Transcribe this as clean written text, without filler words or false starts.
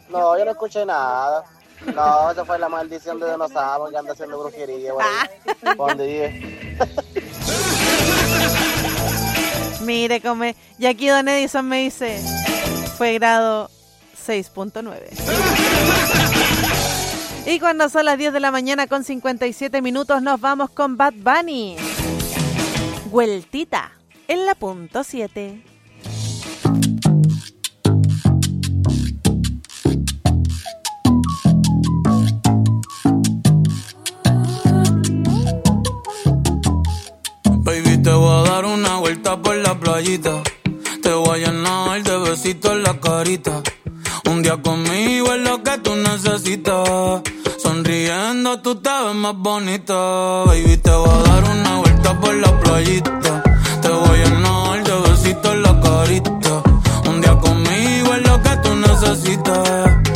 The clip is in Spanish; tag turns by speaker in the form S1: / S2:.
S1: No, yo no escuché nada. No, esa fue la maldición de Dinosaurio que anda haciendo brujería, güey. ¿Dónde vive?
S2: Mire, come. Y aquí Don Edison me dice, fue grado 6.9. Y cuando son las 10 de la mañana con 57 minutos nos vamos con Bad Bunny. Vueltita en la punto 7.
S3: Baby, te voy a dar una vuelta por la playita. Te voy a llenar de besitos en la carita. Un día conmigo es lo que tú necesitas. Sonriendo tú te ves más bonita. Baby, te voy a dar una vuelta por la playita. Te voy a llenar de besitos en la carita. Un día conmigo es lo que tú necesitas.